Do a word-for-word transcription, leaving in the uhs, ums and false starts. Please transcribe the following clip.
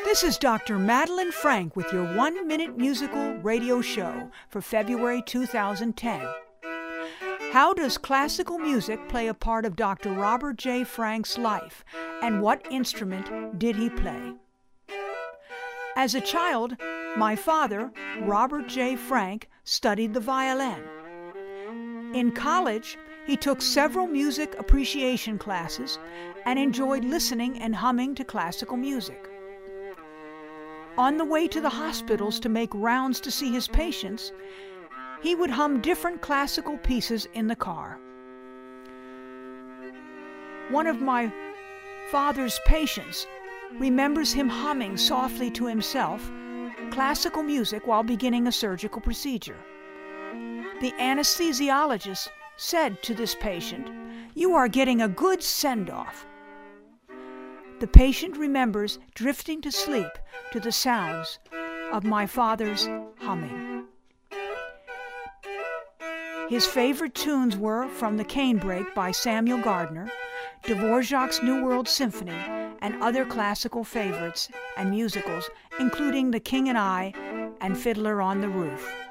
This is Doctor Madeline Frank with your one-minute musical radio show for February two thousand ten. How does classical music play a part of Doctor Robert J. Frank's life, and what instrument did he play? As a child, my father, Robert J. Frank, studied the violin. In college, he took several music appreciation classes and enjoyed listening and humming to classical music. On the way to the hospitals to make rounds to see his patients, he would hum different classical pieces in the car. One of my father's patients remembers him humming softly to himself classical music while beginning a surgical procedure. The anesthesiologist said to this patient, "You are getting a good send-off." The patient remembers drifting to sleep to the sounds of my father's humming. His favorite tunes were from the Canebrake by Samuel Gardner, Dvorak's New World Symphony, and other classical favorites and musicals, including The King and I and Fiddler on the Roof.